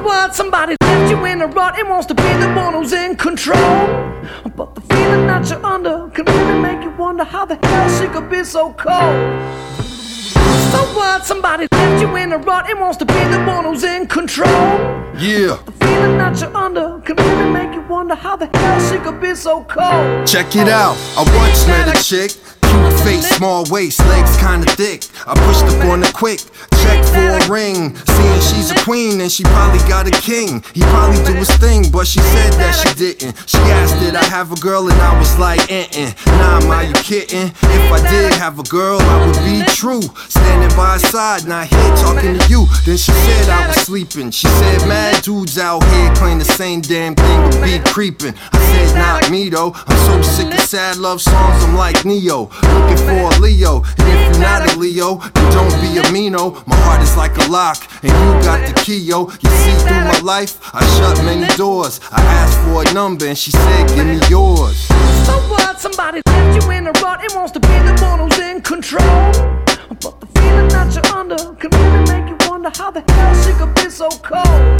So what? Somebody left you in a rut and wants to be the one who's in control. But the feeling that you're under can really make you wonder how the hell she could be so cold. So what? Somebody left you in a rut and wants to be the one who's in control. Yeah. The feeling that you're under can really make you wonder how the hell she could be so cold. Check it out, I once met a chick. Cute face, small waist, legs kinda thick. I pushed up on her quick, checked for a ring. Seeing she's a queen and she probably got a king. He probably do his thing, but she said that she didn't. She asked did I have a girl and I was like Nah, ma, you kidding? If I did have a girl, I would be true. Standing by her side, not here talking to you. Then she said I was sleeping. She said mad dudes out here claim the same damn thing but be creeping. I said not me though, I'm so sick of sad love songs, I'm like Neo. Looking for a Leo, and if you're not a Leo, then don't be a Mino. My heart is like a lock, and you got the key, yo. You see through my life, I shut many doors. I asked for a number, and she said, give me yours. So what? Somebody left you in a rut and wants to be the one who's in control. But the feeling that you're under can really make you wonder how the hell she could be so cold.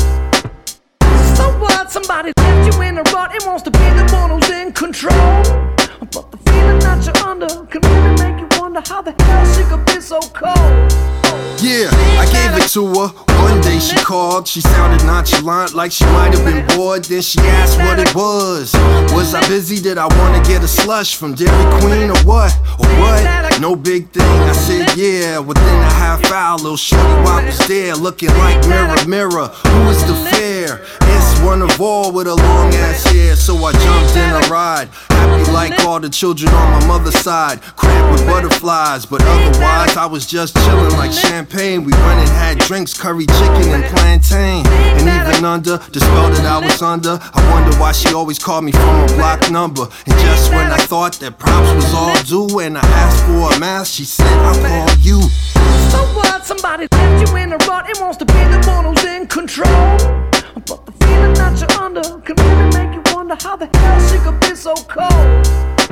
So what? Somebody left you in a rut and wants to be the one who's in control. But the feeling that you're under can really make you wonder how the hell she could be so cold. Yeah, I gave it to her. One day she called, she sounded nonchalant like she might have been bored. Then she asked what it was. Was I busy? Did I want to get a slush from Dairy Queen or what? Or what? No big thing. I said yeah. Within a half hour, little shorty wop was there, looking like mirror, mirror. Who is the fair? It's one of all with a long ass hair. So I jumped in a ride, happy like all the children on my mother's side, cramped with butterflies. But otherwise, I was just chilling like champagne. We went and had drinks, curry chicken and plantain. And even under the spell that I was under, I wonder why she always called me from a block number. And just when I thought that props was all due and I asked for a mask, she said, I'll call you. So what? Somebody left you in a rut and wants to be the one who's in control. But the feeling that you're under can really make you wonder how the hell she could be so cold.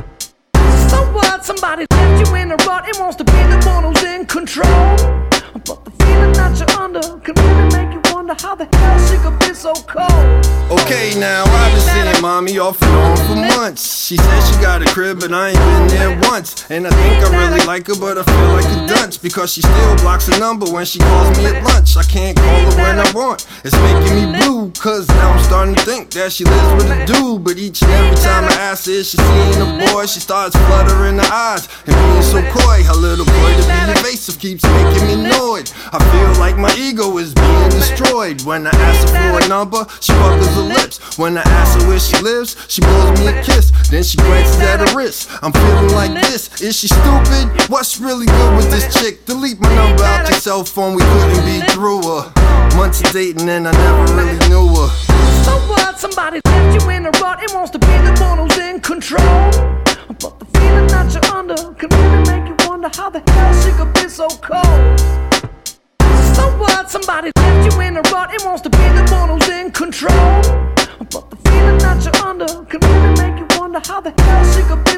So what? Somebody left you in a rut and wants to be the one who's in control. But the feeling that you're under can really make you wonder how the hell she could be so cold. Okay, now I've been seeing mommy off and on for months. She said she got a crib, but I ain't been there once. And I think I really like her, but I feel like a dunce, because she still blocks a number when she calls me at lunch. I can't call her when I want. It's making me blue, cause now I'm starting to think that she lives with a dude. But each and every time I ask her if she's seeing a boy, she starts fluttering her eyes and being so coy. Her little boy to be evasive keeps making me annoyed. I feel like my ego is being destroyed. When I ask her for a number, she puckers her lips. When I ask her where she lives, she blows me a kiss. Then she glances at her wrist. I'm feeling like this. Is she stupid? What's really good with this chick? Delete my number out your cell phone, we couldn't be through her. Months of dating and I never really knew her. So what? Somebody left you in a rut and wants to be the one who's in control. But the feeling that you're under can really make you wonder how the hell she could be so cold. So what? Somebody left you in a rut and wants to be the one who's in control. But the feeling that you're under can really make you wonder how the hell she could be